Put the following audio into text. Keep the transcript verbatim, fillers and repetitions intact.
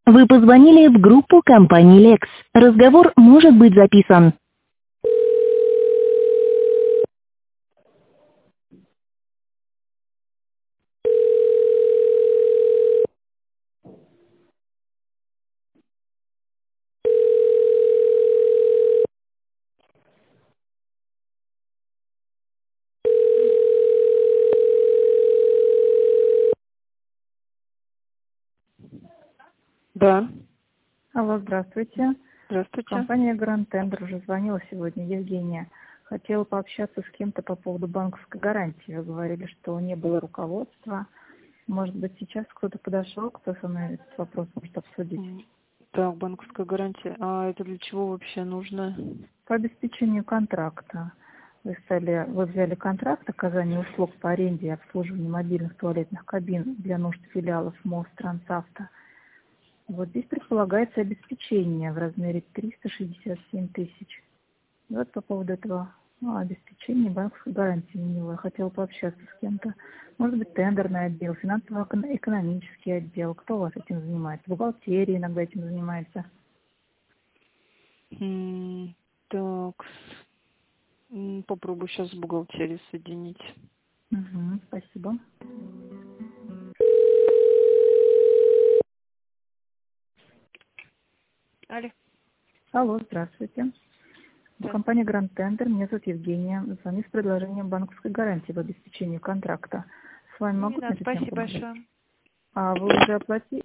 Вы позвонили в группу компании Lex. Разговор может быть записан. Да, Алло, здравствуйте. здравствуйте. Компания Grand Tender уже звонила сегодня, Евгения. Хотела пообщаться с кем-то по поводу банковской гарантии. Вы говорили, что не было руководства. Может быть, сейчас кто-то подошел, кто со мной этот вопрос может обсудить? М, Так, банковская гарантия. А это для чего вообще нужно? По обеспечению контракта. Вы, стали, вы взяли контракт оказания услуг по аренде и обслуживанию мобильных туалетных кабин для нужд филиалов МОЗ Трансавто. Вот здесь предполагается обеспечение в размере триста шестьдесят семь тысяч. Вот по поводу этого ну, обеспечения банковской гарантии у него. Я хотела пообщаться с кем-то. Может быть, тендерный отдел, финансово-экономический отдел. Кто у вас этим занимается? Бухгалтерия иногда этим занимается. М, Так, м, попробую сейчас с бухгалтерией соединить. Угу, спасибо. Алло, Алло, здравствуйте. да. Компания Grand Tender, меня зовут Евгения. Звоню с предложением банковской гарантии в обеспечении контракта. С вами Не могут на надо, эту тему спасибо поговорить? большое. А вы уже оплатили?